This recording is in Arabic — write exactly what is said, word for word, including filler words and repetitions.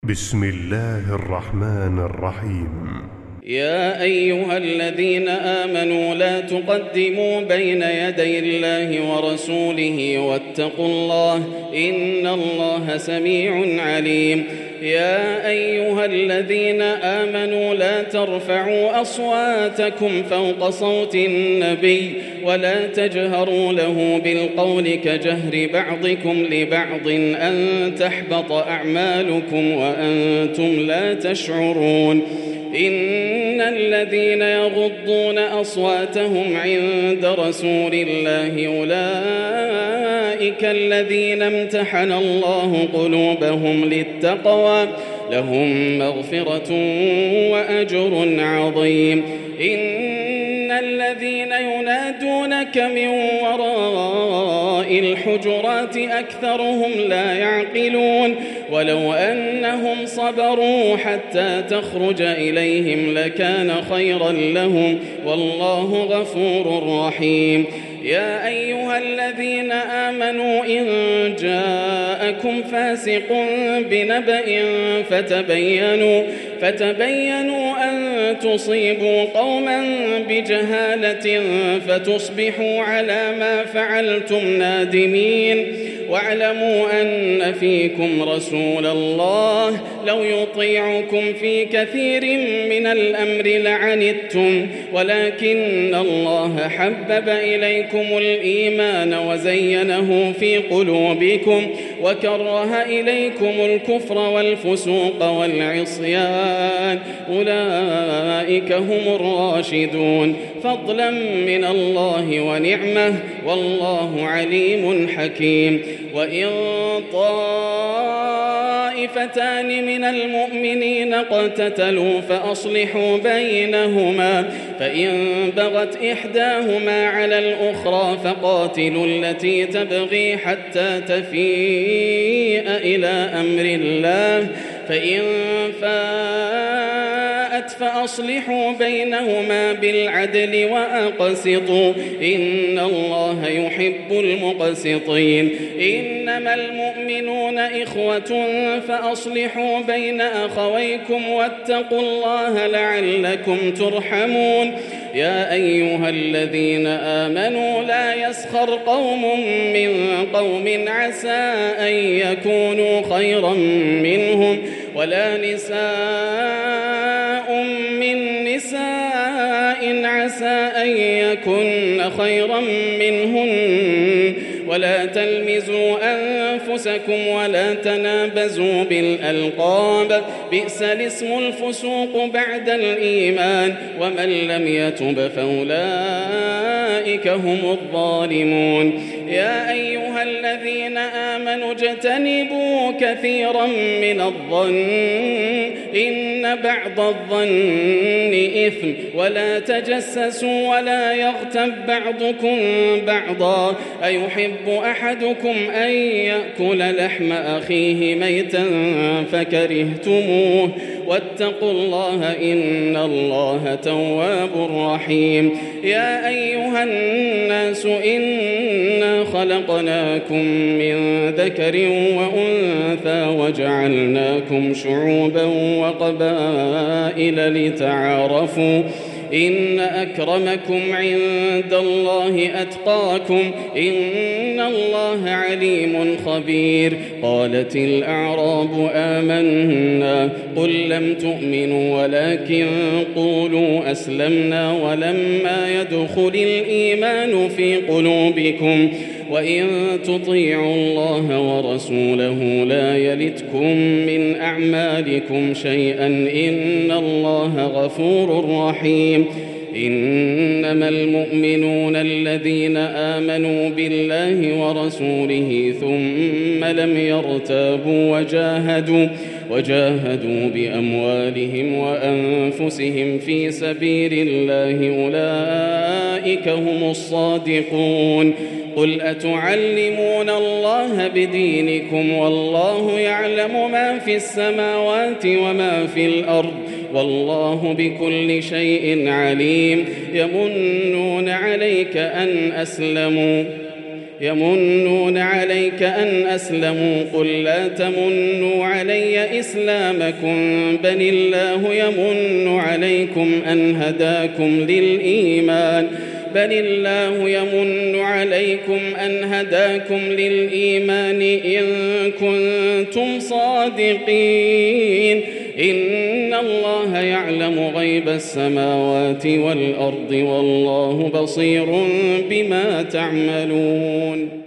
بسم الله الرحمن الرحيم. يا أيها الذين آمنوا لا تقدموا بين يدي الله ورسوله واتقوا الله إن الله سميع عليم. يا أيها الذين آمنوا لا ترفعوا أصواتكم فوق صوت النبي ولا تجهروا له بالقول كجهر بعضكم لبعض أن تحبط أعمالكم وأنتم لا تشعرون. إن الذين يغضون أصواتهم عند رسول الله أولئك الذين امتحن الله قلوبهم للتقوى لهم مغفرة وأجر عظيم. إن الذين ينادونك من وراء الحجرات أكثرهم لا يعقلون ولو أنهم صبروا حتى تخرج إليهم لكان خيرا لهم والله غفور رحيم. يا أيها الذين آمنوا إن جاءكم فاسق بنبأ فتبينوا فتبينوا أن تصيبوا قوما بجهالة فتصبحوا على ما فعلتم نادمين. واعلموا أن فيكم رسول الله لو يطيعكم في كثير من الأمر لعنتم ولكن الله حبب إليكم الإيمان وزينه في قلوبكم وكره إليكم الكفر والفسوق والعصيان أولئك هم الراشدون فضلا من الله ونعمه والله عليم حكيم. وإن طائفتان من المؤمنين اقتتلوا فأصلحوا بينهما فإن بغت إحداهما على الأخرى فقاتلوا التي تبغي حتى تفيء إلى أمر الله فإن فاءت فأصلحوا بينهما بالعدل وأقسطوا إن الله يحب المقسطين. إنما المؤمنون إخوة فأصلحوا بين أخويكم واتقوا الله لعلكم ترحمون. يا أيها الذين آمنوا لا يسخر قوم من قوم عسى أن يكونوا خيرا منهم ولا نساء من نساء عسى أن يكن خيرا منهن ولا تلمزوا أنفسكم ولا تنابزوا بالألقاب بئس الاسم الفسوق بعد الإيمان ومن لم يتب فأولئك هم الظالمون. يا أيها الذين آمنوا اجتنبوا كثيرا من الظن إن بعض الظن إثم ولا تجسسوا ولا يغتب بعضكم بعضا أيحب أحدكم أن يأكل لحم أخيه ميتا فكرهتموه واتقوا الله إن الله تواب رحيم. يا أيها الناس إنا خلقناكم من ذكر وأنثى وجعلناكم شعوبا وقبائل لتعارفوا إن أكرمكم عند الله أتقاكم إن الله عليم خبير. قالت الأعراب آمنا قل لم تؤمنوا ولكن قولوا أسلمنا ولما يدخل الإيمان في قلوبكم وإن تطيعوا الله ورسوله لا يلتكم من أعمالكم شيئا إن الله غفور رحيم. إنما المؤمنون الذين آمنوا بالله ورسوله ثم لم يرتابوا وجاهدوا وجاهدوا بأموالهم وأنفسهم في سبيل الله أولئك هم الصادقون. قل أتعلمون الله بدينكم والله يعلم ما في السماوات وما في الأرض والله بكل شيء عليم. يمنون عليك أن أسلموا يمنون عليك أن أسلموا قل لا تمنوا علي إسلامكم بل الله يمن عليكم أن هداكم للإيمان بل الله يمن عليكم أن هداكم للإيمان إن كنتم صادقين إن الله يعلم غيب السماوات والأرض والله بصير بما تعملون.